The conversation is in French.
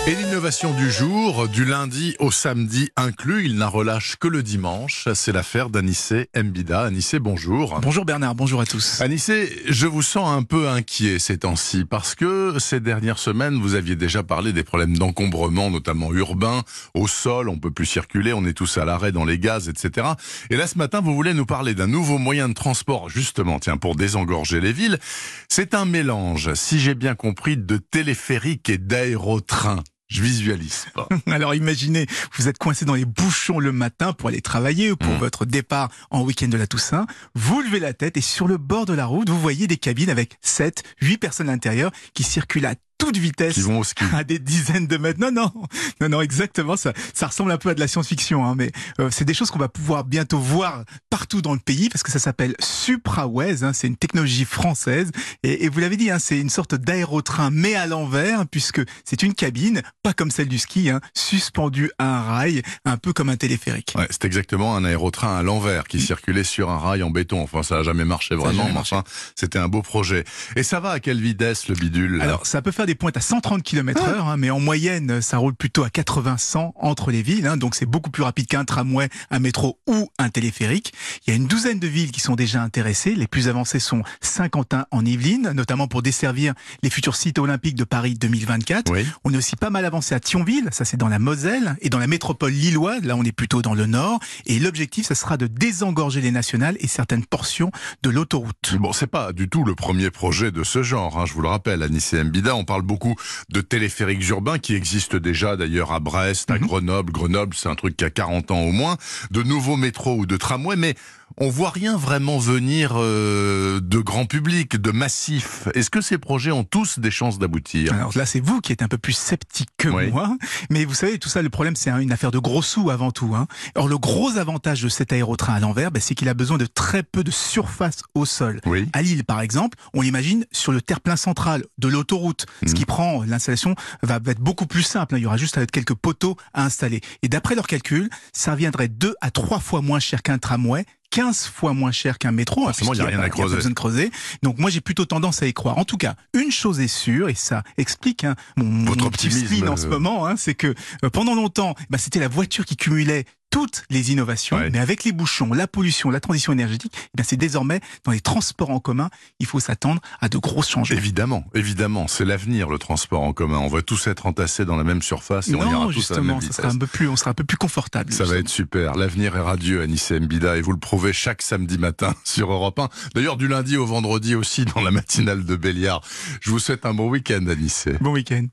Et l'innovation du jour, du lundi au samedi inclus, il n'a relâche que le dimanche. C'est l'affaire d'Anissé Mbida. Anissé, bonjour. Bonjour Bernard, bonjour à tous. Anissé, je vous sens un peu inquiet ces temps-ci parce que ces dernières semaines, vous aviez déjà parlé des problèmes d'encombrement, notamment urbain, au sol, on peut plus circuler, on est tous à l'arrêt dans les gaz, etc. Et là, ce matin, vous voulez nous parler d'un nouveau moyen de transport, justement, pour désengorger les villes. C'est un mélange, si j'ai bien compris, de téléphérique et d'aérotrain. Je visualise pas. Alors imaginez, vous êtes coincé dans les bouchons le matin pour aller travailler ou pour votre départ en week-end de la Toussaint. Vous levez la tête et sur le bord de la route, vous voyez des cabines avec 7, 8 personnes à l'intérieur qui circulent à toute vitesse, qui vont au ski, à des dizaines de mètres. Non, exactement. Ça ressemble un peu à de la science-fiction, mais c'est des choses qu'on va pouvoir bientôt voir partout dans le pays parce que ça s'appelle Supraways. C'est une technologie française et vous l'avez dit, c'est une sorte d'aérotrain mais à l'envers puisque c'est une cabine, pas comme celle du ski, suspendue à un rail, un peu comme un téléphérique. Ouais, c'est exactement un aérotrain à l'envers qui circulait sur un rail en béton. Enfin, ça n'a jamais marché vraiment, mais enfin, c'était un beau projet. Et ça va à quelle vitesse le bidule? Alors, ça peut faire des pointes à 130 km/h, mais en moyenne, ça roule plutôt à 80-100 entre les villes. Donc, c'est beaucoup plus rapide qu'un tramway, un métro ou un téléphérique. Il y a une douzaine de villes qui sont déjà intéressées. Les plus avancées sont Saint-Quentin en Yvelines, notamment pour desservir les futurs sites olympiques de Paris 2024. Oui. On est aussi pas mal avancé à Thionville, ça c'est dans la Moselle, et dans la métropole lilloise, là on est plutôt dans le nord. Et l'objectif, ça sera de désengorger les nationales et certaines portions de l'autoroute. Bon, c'est pas du tout le premier projet de ce genre, je vous le rappelle, Anissé Mbida. On parle beaucoup de téléphériques urbains qui existent déjà d'ailleurs à Brest, à Grenoble. Grenoble, c'est un truc qui a 40 ans au moins. De nouveaux métros ou de tramways, mais on voit rien vraiment venir de grand public, de massif. Est-ce que ces projets ont tous des chances d'aboutir? Alors là, c'est vous qui êtes un peu plus sceptique que moi. Mais vous savez, tout ça, le problème, c'est une affaire de gros sous avant tout. Or, le gros avantage de cet aérotrain à l'envers, c'est qu'il a besoin de très peu de surface au sol. Oui. À Lille, par exemple, on l'imagine sur le terre-plein central de l'autoroute. Ce qui prend, l'installation va être beaucoup plus simple. Il y aura juste quelques poteaux à installer. Et d'après leurs calculs, ça reviendrait 2 à 3 fois moins cher qu'un tramway, 15 fois moins cher qu'un métro. Forcément, il n'y a rien à creuser. Il n'y a pas besoin de creuser. Donc moi, j'ai plutôt tendance à y croire. En tout cas, une chose est sûre, et ça explique mon optimisme en ce moment, c'est que pendant longtemps, c'était la voiture qui cumulait toutes les innovations, mais avec les bouchons, la pollution, la transition énergétique, c'est désormais dans les transports en commun, il faut s'attendre à de gros changements. Évidemment, c'est l'avenir, le transport en commun. On va tous être entassés dans la même surface et on ira tous à la même vitesse. On sera un peu plus confortable. Ça va être super. L'avenir est radieux, Anissé Mbida, et vous le prouvez chaque samedi matin sur Europe 1. D'ailleurs, du lundi au vendredi aussi dans la matinale de Béliard. Je vous souhaite un bon week-end, Anissé. Bon week-end.